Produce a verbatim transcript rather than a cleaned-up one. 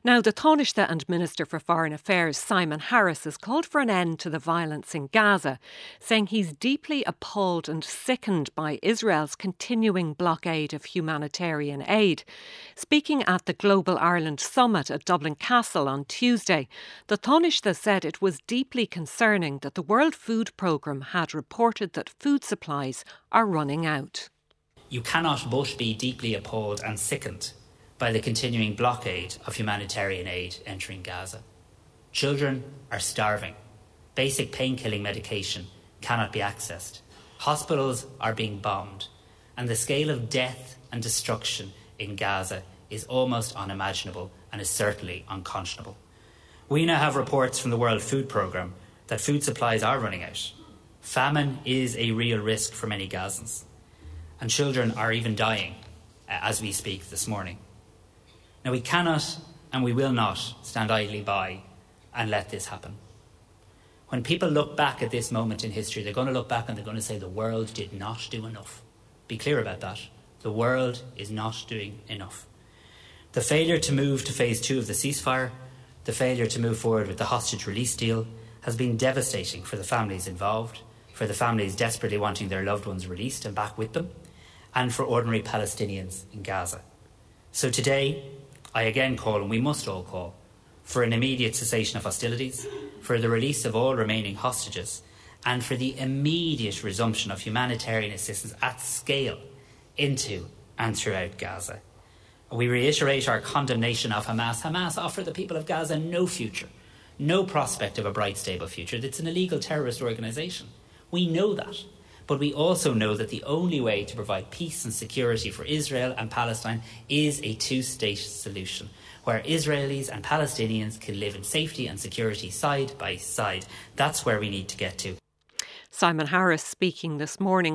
Now, the Taoiseach and Minister for Foreign Affairs, Simon Harris, has called for an end to the violence in Gaza, saying he's deeply appalled and sickened by Israel's continuing blockade of humanitarian aid. Speaking at the Global Ireland Summit at Dublin Castle on Tuesday, the Taoiseach said it was deeply concerning that the World Food Programme had reported that food supplies are running out. You cannot but be deeply appalled and sickened by the continuing blockade of humanitarian aid entering Gaza. Children are starving. Basic pain-killing medication cannot be accessed. Hospitals are being bombed. And the scale of death and destruction in Gaza is almost unimaginable and is certainly unconscionable. We now have reports from the World Food Programme that food supplies are running out. Famine is a real risk for many Gazans. And children are even dying uh, as we speak this morning. Now, we cannot and we will not stand idly by and let this happen. When people look back at this moment in history, they're going to look back and they're going to say the world did not do enough. Be clear about that. The world is not doing enough. The failure to move to phase two of the ceasefire, the failure to move forward with the hostage release deal has been devastating for the families involved, for the families desperately wanting their loved ones released and back with them, and for ordinary Palestinians in Gaza. So today, I again call, and we must all call, for an immediate cessation of hostilities, for the release of all remaining hostages, and for the immediate resumption of humanitarian assistance at scale into and throughout Gaza. We reiterate our condemnation of Hamas. Hamas offer the people of Gaza no future, no prospect of a bright, stable future. It's an illegal terrorist organisation. We know that. But we also know that the only way to provide peace and security for Israel and Palestine is a two-state solution, where Israelis and Palestinians can live in safety and security side by side. That's where we need to get to. Simon Harris speaking this morning.